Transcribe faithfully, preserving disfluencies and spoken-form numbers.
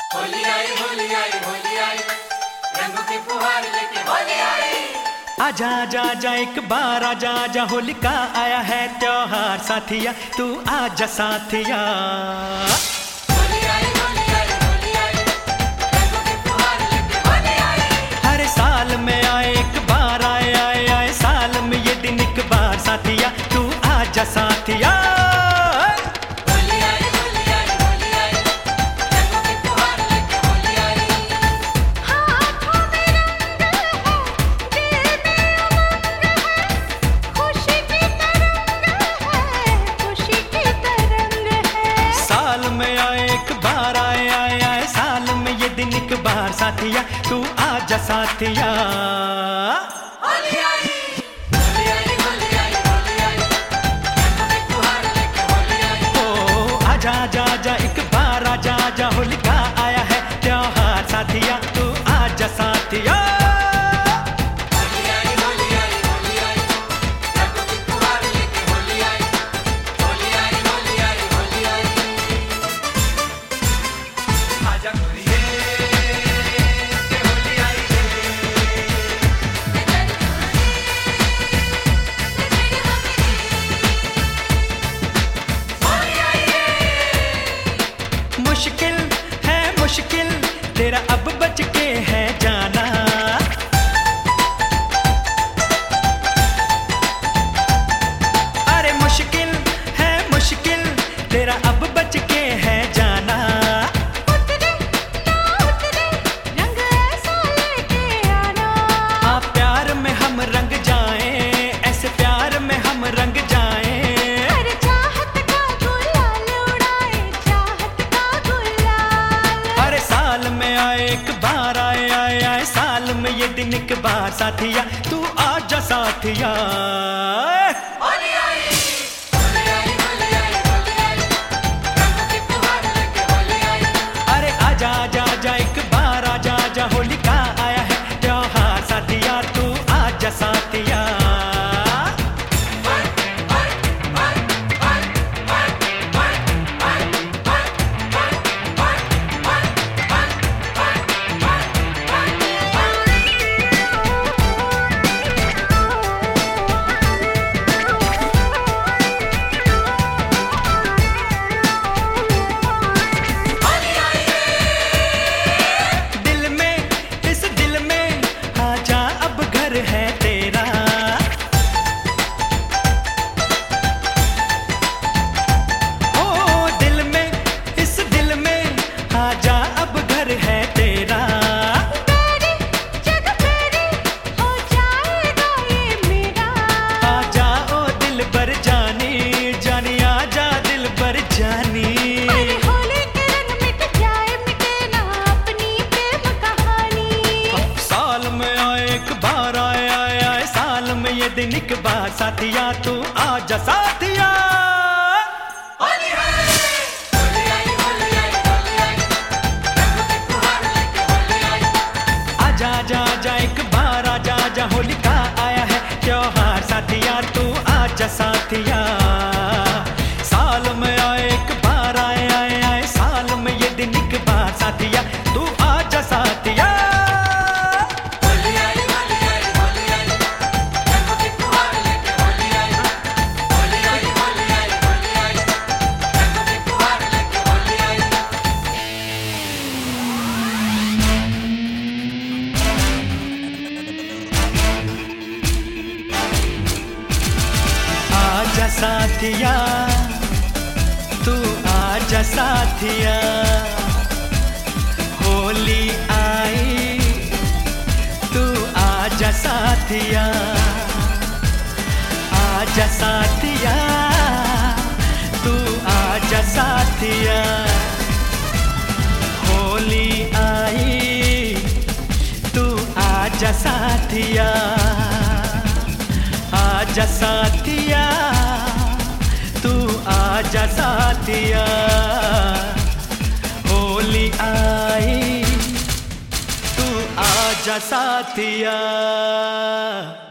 होली आई होली आई होली आई, रंगों की फुहार लेके होली आई। आजा आजा आजा एक बार आजा आजा, होलिका आया है त्योहार साथिया, तू आजा साथिया। होली आई होली आई होली आई, रंगों की फुहार लेके होली आई। हर साल में आए एक बार, आए आए आए साल में ये दिन एक बार साथिया, तू आजा साथिया। बार साथिया तू आजा साथिया। होली आई होली आई होली आई होली आई, रंगों की फुहार लेके होली आई। ओ आजा आजा आजा एक बार आजा आजा, होलिका आया है त्योहार साथिया, तू आजा साथिया। मुश्किल है मुश्किल तेरा अब बच के है जाना, अरे मुश्किल है मुश्किल तेरा अब बच के है जाना। उतरे ना उतरे रंग ऐसा लेके आना, आप प्यार में हम रंग जाएं, ऐसे प्यार में हम रंग जाएं। अरे चाहत का गुलाल उड़ाए, चाहत का गुलाल। हर साल में आए एक बार, आए आए आए साल में ये दिन एक बार साथिया, तू आजा साथिया। होली आई होली आई होली आई होली आई, रंगों की फुहार लेके होली आई। अरे आजा आजा आजा एक बार आजा आजा, होलिका आया है त्योहार साथिया, तू आजा साथिया। दिन एक बार साथिया तू आजा साथिया। होली है होली आई होली आई होली आई, रंगों की फुहार लेके होली आई। आजा आजा आजा एक बार आजा आजा, होलिका आया है त्योहार साथिया, तू आजा साथिया। साल में आए एक बार, आए आए आए साल में ये दिन एक बार साथिया, तू आजा साथिया। आजा साथिया तू आजा साथिया, होली आई तू आजा साथिया। आजा साथिया तू आजा साथिया, होली आई तू आजा साथिया। आजा साथिया तू आजा साथिया, होली आई तू आजा साथिया।